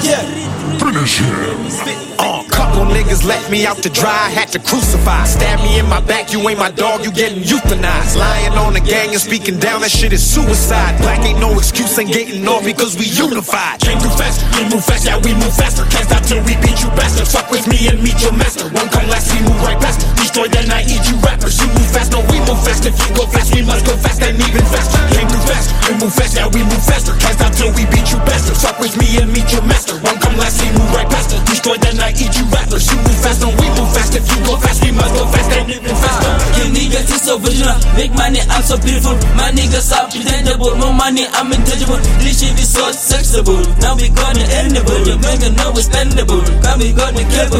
Finish him. Couple niggas left me out to dry, had to crucify. Stab me in my back, you ain't my dog, you getting euthanized. Lying on the gang and speaking down, that shit is suicide. Black ain't no excuse, ain't getting off because we unified. Came too fast, we move fast, yeah we move faster. Can't stop till we beat you bastards. Fuck with me and meet your master. One come last, we move right past. Destroy that night, eat you rappers. You move fast, no we move fast. If you go fast, we must go fast and even faster. Came too fast, we move fast, yeah we move faster. Can't stop till we beat you bastards. Fuck with me and meet your master. One come last, we move right past. Destroy that night, eat you rappers. You move fast, no we move fast. If you go fast, we must go fast and even faster. You niggas is so original, make money, I'm so beautiful. My niggas are pretendable, more money, I'm intangible. This shit is so sexable, now we gonna endable. Your nigga know it's spendable, now we gonna capable.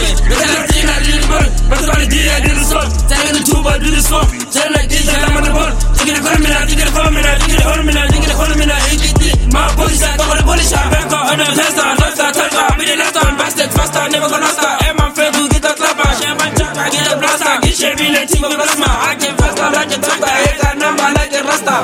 My police are going to polish our back on the tester, bastard faster, never gonna stop. And my friend will get a clapper, share my chat, I get a blaster, get shaving like Team Plasma. I can faster like a tractor, I got number like a rasta.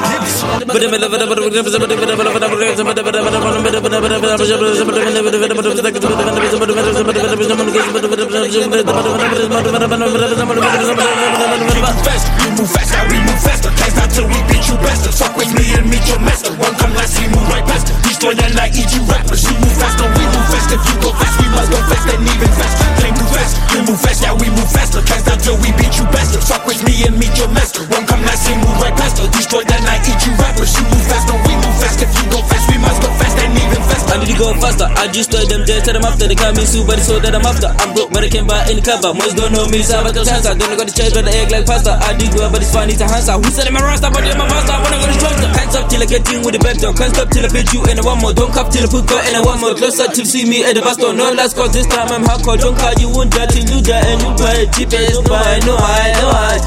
You move fast, now we move faster. Can't stop till we beat you bastards. Fuck with me and meet your master. One come last, we move right past. Destroy that night, eat you rappers. You move fast, no we move fast. If you go fast, we must go fast and even faster. Came too fast, you move fast, yeah we move faster. Can't stop till we beat you bastards. Fuck with me and meet your master. One come last, we move right past. Destroy that night, eat you rappers. You move fast, no we move fast. If you go fast, we must go fast and even faster. I need to go faster, I destroy them, just tell them after. They call me super, so that I'm after. I'm broke, but I can't buy any cover. Most don't know me, so I got chance. I don't got the chance, but the egg like pasta. I did well, but it's funny to answer. Who said I'm a rasta, but I'm a master. I wanna go to church. Hands up till I get in with the back door. Can't stop till I pay you and I want more. Don't cop till I put go and I want more. Closer till see me at the bus store. No last cause this time I'm hardcore. Don't call you won't die till you die and you buy it cheap as no buy, no I.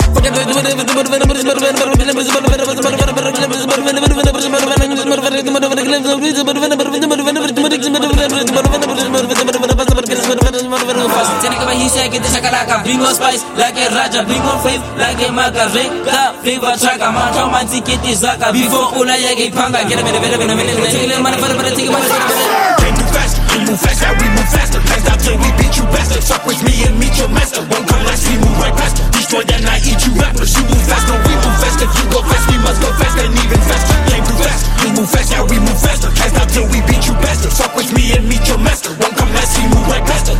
Bring more spice like a Raja, bring more faith like a Magareka. Flavor tracker, man, come and take it is Zaka. Before Ola Yagi Panga, get a minute, take a money for the take a money. Came too fast, we move fast, now we move faster. Can't stop till we beat you bastards. Fuck with me and meet your master. One come last, we move right past. Destroy that night, eat you rappers. You move fast, no we move fast. If you go fast, we must go fast and even faster. Came too fast, we move fast, now we move faster. Can't stop till we beat you bastards. Fuck with me and meet your master. One come last, we move right past.